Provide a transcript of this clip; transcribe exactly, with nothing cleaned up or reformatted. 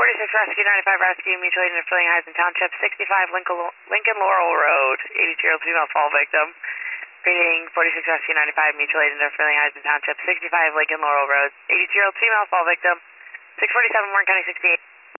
forty-six Rescue, ninety-five Rescue, mutual aid in Filling Heights Township, sixty-five Lincoln, Lincoln Laurel Road, eighty-two-year-old female fall victim. Reading forty-six Rescue, ninety-five, mutual aid in Filling Heights Township, sixty-five Lincoln Laurel Road, eighty-two-year-old female fall victim. six forty-seven Warren County sixty-eight.